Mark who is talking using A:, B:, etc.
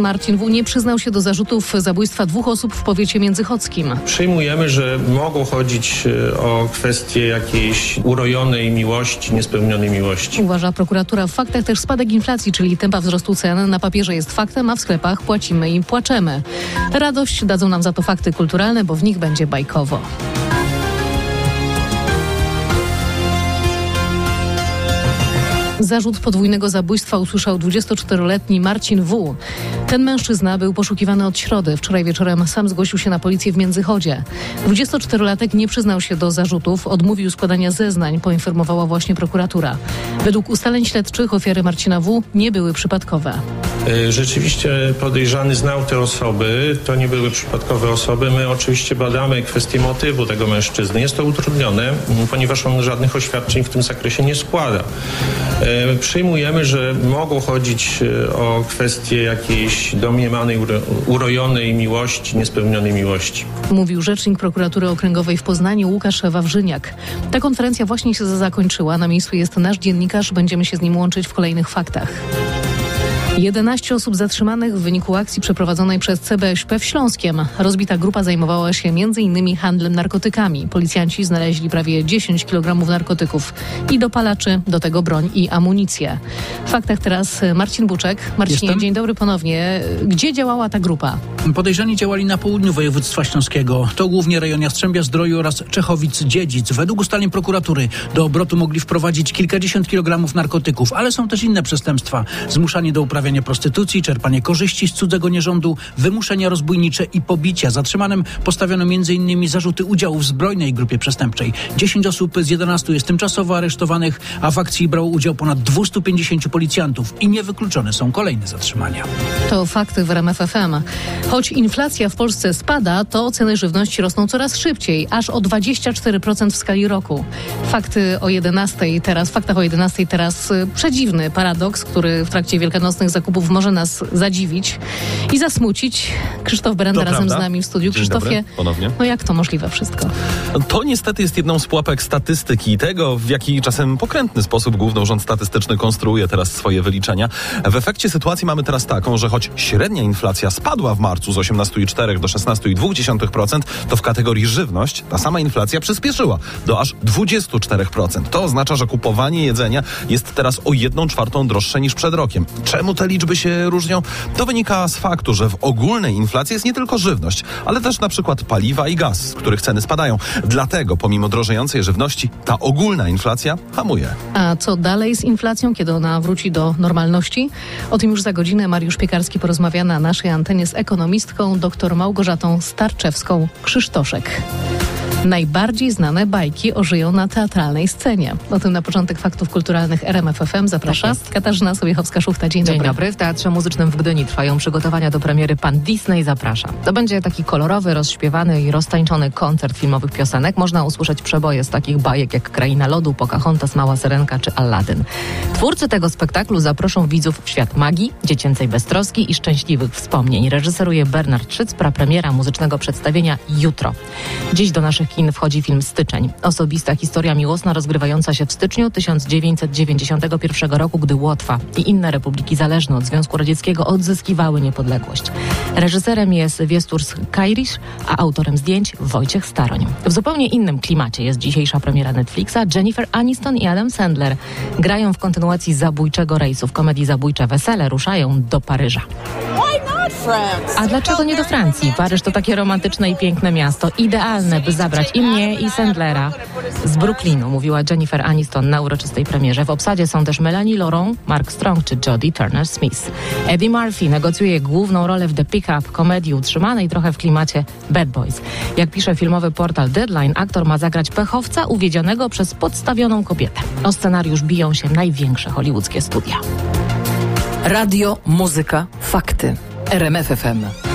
A: Marcin W. nie przyznał się do zarzutów zabójstwa 2 osób w powiecie międzychodzkim.
B: Przyjmujemy, że mogło chodzić o kwestię jakiejś urojonej miłości, niespełnionej miłości.
A: Uważa prokuratura. W faktach też spadek inflacji, czyli tempa wzrostu cen. Na papierze jest faktem, a w sklepach płacimy i płaczemy. Radość dadzą nam za to fakty kulturalne, bo w nich będzie bajkowo. Zarzut podwójnego zabójstwa usłyszał 24-letni Marcin W. Ten mężczyzna był poszukiwany od środy. Wczoraj wieczorem sam zgłosił się na policję w Międzychodzie. 24-latek nie przyznał się do zarzutów, odmówił składania zeznań, poinformowała właśnie prokuratura. Według ustaleń śledczych ofiary Marcina W. nie były przypadkowe.
B: Rzeczywiście podejrzany znał te osoby, to nie były przypadkowe osoby. My oczywiście badamy kwestię motywu tego mężczyzny. Jest to utrudnione, ponieważ on żadnych oświadczeń w tym zakresie nie składa. Przyjmujemy, że mogło chodzić o kwestię jakiejś domniemanej, urojonej miłości, niespełnionej miłości.
A: Mówił rzecznik prokuratury okręgowej w Poznaniu Łukasz Wawrzyniak. Ta konferencja właśnie się zakończyła. Na miejscu jest nasz dziennikarz. Będziemy się z nim łączyć w kolejnych faktach. 11 osób zatrzymanych w wyniku akcji przeprowadzonej przez CBŚP w Śląskiem. Rozbita grupa zajmowała się m.in. handlem narkotykami. Policjanci znaleźli prawie 10 kg narkotyków i dopalaczy, do tego broń i amunicję. W faktach teraz Marcin Buczek. Marcinie, dzień dobry ponownie. Gdzie działała ta grupa?
C: Podejrzani działali na południu województwa śląskiego. To głównie rejon Jastrzębia-Zdroju oraz Czechowic-Dziedzic. Według ustaleń prokuratury do obrotu mogli wprowadzić kilkadziesiąt kilogramów narkotyków, ale są też inne przestępstwa. Zmuszanie do uprawiania prostytucji, czerpanie korzyści z cudzego nierządu, wymuszenia rozbójnicze i pobicia. Zatrzymanym postawiono m.in. zarzuty udziału w zbrojnej grupie przestępczej. 10 osób z 11 jest tymczasowo aresztowanych, a w akcji brało udział ponad 250 policjantów i niewykluczone są kolejne zatrzymania.
A: To fakty w RMF FM. Choć inflacja w Polsce spada, to ceny żywności rosną coraz szybciej, aż o 24% w skali roku. Faktach o 11 teraz przedziwny paradoks, który w trakcie wielkanocnych zakupów może nas zadziwić i zasmucić. Krzysztof Berenda razem z nami w studiu. Krzysztofie,
D: ponownie.
A: No jak to możliwe wszystko?
D: To niestety jest jedną z pułapek statystyki i tego, w jaki czasem pokrętny sposób Główny Urząd Statystyczny konstruuje teraz swoje wyliczenia. W efekcie sytuacji mamy teraz taką, że choć średnia inflacja spadła w marcu z 18,4 do 16,2%, to w kategorii żywność ta sama inflacja przyspieszyła do aż 24%. To oznacza, że kupowanie jedzenia jest teraz o 1/4 droższe niż przed rokiem. Czemu te liczby się różnią? To wynika z faktu, że w ogólnej inflacji jest nie tylko żywność, ale też na przykład paliwa i gaz, z których ceny spadają. Dlatego pomimo drożejącej żywności ta ogólna inflacja hamuje.
A: A co dalej z inflacją, kiedy ona wróci do normalności? O tym już za godzinę Mariusz Piekarski porozmawia na naszej antenie z ekonomistką dr Małgorzatą Starczewską-Krzysztoszek. Najbardziej znane bajki ożyją na teatralnej scenie. O tym na początek faktów kulturalnych RMF FM zaprasza Katarzyna Sobiechowska-Szuchta. Dzień dobry.
E: Dzień dobry. W Teatrze Muzycznym w Gdyni trwają przygotowania do premiery Pan Disney zaprasza. To będzie taki kolorowy, rozśpiewany i roztańczony koncert filmowych piosenek. Można usłyszeć przeboje z takich bajek jak Kraina Lodu, Pocahontas, Mała Syrenka czy Aladdin. Twórcy tego spektaklu zaproszą widzów w świat magii, dziecięcej beztroski i szczęśliwych wspomnień. Reżyseruje Bernard Szyc, prapremiera muzycznego przedstawienia jutro. Dziś do naszych kin wchodzi film Styczeń. Osobista historia miłosna rozgrywająca się w styczniu 1991 roku, gdy Łotwa i inne republiki zależne od Związku Radzieckiego odzyskiwały niepodległość. Reżyserem jest Wiesturs Kajrisz, a autorem zdjęć Wojciech Staroń. W zupełnie innym klimacie jest dzisiejsza premiera Netflixa. Jennifer Aniston i Adam Sandler grają w kontynuacji Zabójczego rejsu. W komedii Zabójcze wesele ruszają do Paryża. A dlaczego nie do Francji? Paryż to takie romantyczne i piękne miasto, idealne, by zabrać i mnie, i Sandlera z Brooklynu, mówiła Jennifer Aniston na uroczystej premierze. W obsadzie są też Melanie Laurent, Mark Strong czy Jodie Turner-Smith. Eddie Murphy negocjuje główną rolę w The Pick-Up, komedii utrzymanej trochę w klimacie Bad Boys. Jak pisze filmowy portal Deadline, aktor ma zagrać pechowca uwiedzionego przez podstawioną kobietę. O scenariusz biją się największe hollywoodzkie studia.
F: Radio, muzyka, fakty. RMF FM.